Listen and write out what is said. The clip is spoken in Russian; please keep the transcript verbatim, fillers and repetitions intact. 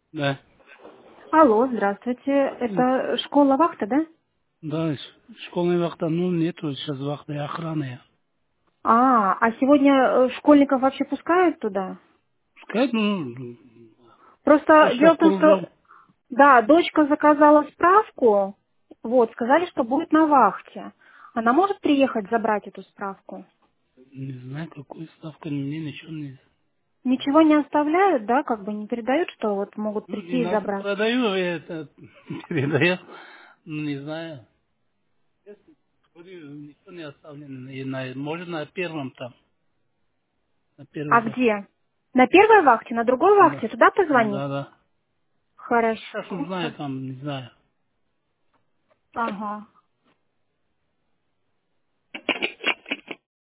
Да. Алло, здравствуйте. М, Это школа вахта, да? Да, ш- школьной вахты, ну, нету сейчас вахты, охраны. А, а сегодня э, школьников вообще пускают туда? Пускай, ну, Просто почта дело в том, кругом, что, да, дочка заказала справку, вот, сказали, что будет на вахте. Она может приехать забрать эту справку? не знаю, какую ставку, мне ничего не... Ничего не оставляют, да, как бы не передают, что вот могут Ну, прийти и иногда забрать? продаю, я это передаю, ну, не знаю. Говорю, ничего не оставлено. И на, может, на первом там, на А первой вахте. где? На первой вахте, на другой вахте? Да, Туда позвонить? да, да. Сейчас Хорошо. не знаю, там, не знаю. Ага.